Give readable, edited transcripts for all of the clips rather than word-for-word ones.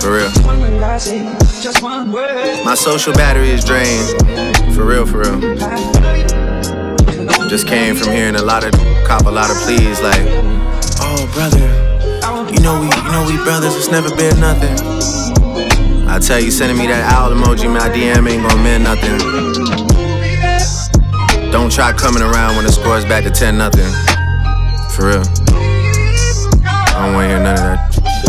For real. My social battery is drained. For real, for real. Just came from hearing cop a lot of pleas like, oh brother, you know we brothers, it's never been nothing. I tell you, sending me that owl emoji, my DM ain't gon' mean nothing. Don't try coming around when the score's back to 10-0. For real. I don't wanna hear none of that.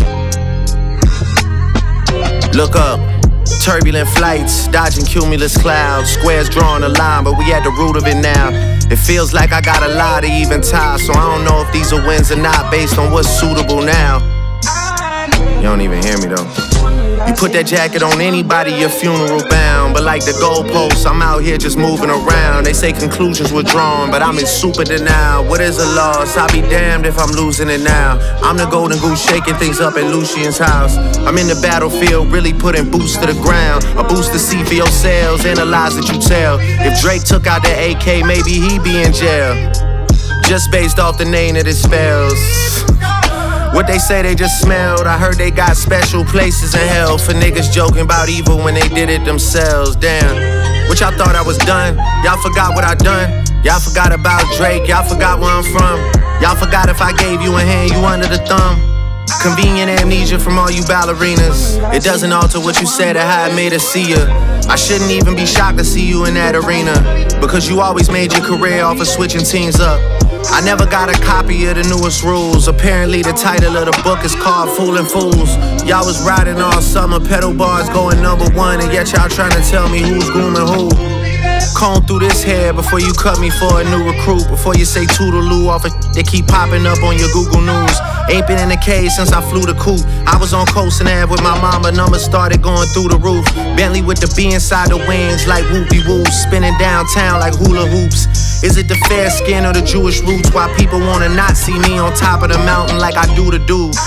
Look up, turbulent flights, dodging cumulus clouds, squares drawing a line, but we at the root of it now. It feels like I got a lot of even ties, so I don't know if these are wins or not based on what's suitable now. You don't even hear me though. You put that jacket on anybody, your funeral bound. But like the goalposts, I'm out here just moving around. They say conclusions were drawn, but I'm in super denial. What is a loss? I'll be damned if I'm losing it now. I'm the golden goose shaking things up at Lucian's house. I'm in the battlefield, really putting boots to the ground. A boost to see for your sales, analyze that you tell. If Drake took out that AK, maybe he'd be in jail. Just based off the name that it spells. What they say they just smelled, I heard they got special places in hell for niggas joking about evil when they did it themselves. Damn, what y'all thought I was done? Y'all forgot what I done? Y'all forgot about Drake, y'all forgot where I'm from. Y'all forgot if I gave you a hand, you under the thumb. Convenient amnesia from all you ballerinas. It doesn't alter what you said or how it made us see ya. I shouldn't even be shocked to see you in that arena, because you always made your career off of switching teams up. I never got a copy of the newest rules. Apparently the title of the book is called Fooling Fools. Y'all was riding all summer, pedal bars going #1, and yet y'all trying to tell me who's grooming who. Comb through this hair before you cut me for a new recruit. Before you say toodaloo off of they keep popping up on your Google News. Ain't been in the cage since I flew the coop. I was on Coastin' Ave with my mama, numbers started going through the roof. Bentley with the B inside the wings like whoopie-woo. Spinning downtown like hula hoops. Is it the fair skin or the Jewish roots? Why people wanna not see me on top of the mountain like I do the dudes?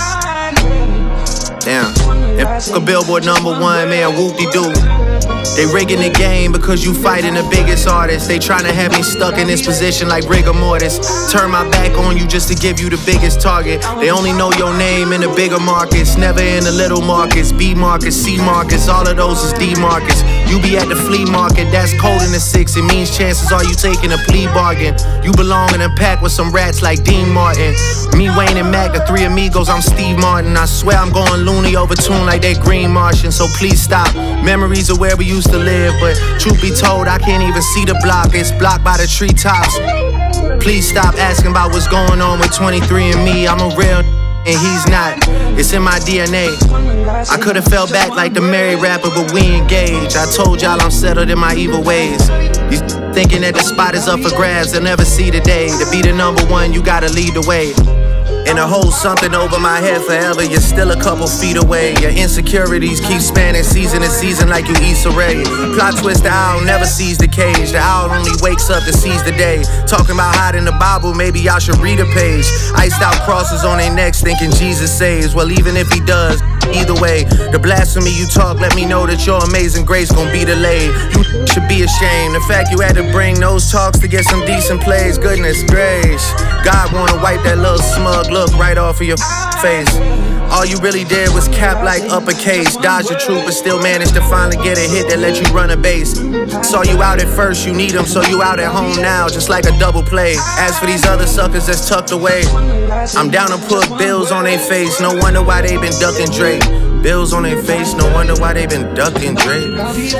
Damn, if a Billboard #1, man, whoop-de-doo. They rigging the game because you fighting the biggest artists. They tryna have me stuck in this position like rigor mortis. Turn my back on you just to give you the biggest target. They only know your name in the bigger markets, never in the little markets. B markets, C markets, all of those is D markets. You be at the flea market, that's cold in the 6. It means chances are you taking a plea bargain. You belong in a pack with some rats like Dean Martin. Me, Wayne, and Mac, the three amigos, I'm Steve Martin. I swear I'm going loony over tune like that Green Martian, so please stop. Memories of where we used to live, but truth be told, I can't even see the block. It's blocked by the treetops. Please stop asking about what's going on with 23andMe. I'm a real and he's not. It's in my DNA. I could've fell back like the married rapper, but we engaged. I told y'all I'm settled in my evil ways. These thinking that the spot is up for grabs, they'll never see the day. To be the #1, you gotta lead the way. And to hold something over my head forever, you're still a couple feet away. Your insecurities keep spanning season to season like you Issa Rae. Plot twist, the owl never sees the cage. The owl only wakes up to seize the day. Talking about hiding the Bible, maybe y'all should read a page. Iced out crosses on their necks thinking Jesus saves. Well, even if he does, either way, the blasphemy you talk, let me know that your amazing grace gon' be delayed. You should be ashamed. The fact you had to bring those talks to get some decent plays, goodness gracious. God wanna wipe that little smug look right off of your face. All you really did was cap like uppercase. Dodge the truth but still managed to finally get a hit that let you run a base. Saw you out at first, you need them, so you out at home now, just like a double play. As for these other suckers that's tucked away, I'm down to put bills on their face. No wonder why they been ducking Drake. Bills on their face, no wonder why they been ducking Drake.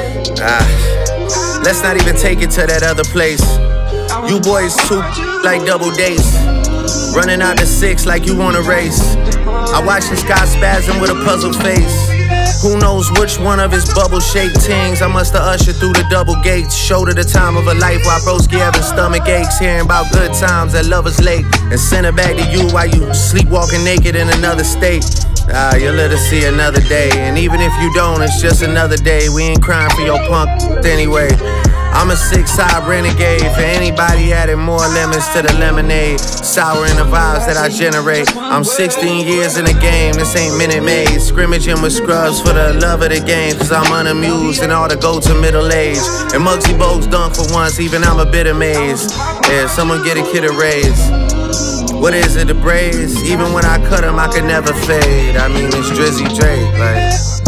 Let's not even take it to that other place. You boys too like double dates. Running out the 6 like you wanna race. I watch this guy spasm with a puzzled face. Who knows which one of his bubble-shaped tings I must've ushered through the double gates. Showed her the time of her life while broski having stomach aches. Hearing about good times at Lover's Lake. And send her back to you while you sleepwalking naked in another state. You'll let us see another day. And even if you don't, it's just another day. We ain't crying for your punk anyway. I'm a 6-side renegade. For anybody adding more lemons to the lemonade, souring the vibes that I generate. I'm 16 years in the game, this ain't Minute Maid. Scrimmaging with scrubs for the love of the game, cause I'm unamused and all the go to middle age. And Muggsy Bogues dunk for once, even I'm a bit amazed. Yeah, someone get a kid a raise. What is it, the braids? Even when I cut them, I could never fade. I mean, it's Drizzy Drake, like